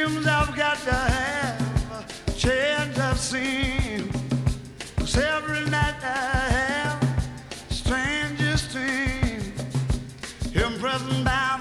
seems I've got to have a change of scene. 'Cause every night I have strangest dream. Him pressing down